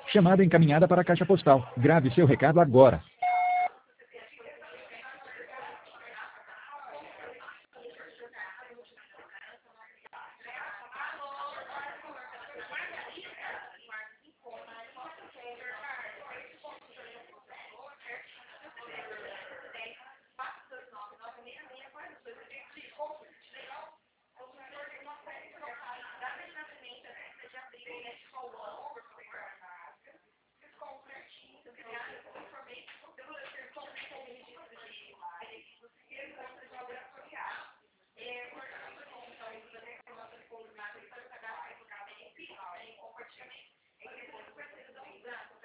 Chamada encaminhada para a caixa postal. Grave seu recado agora.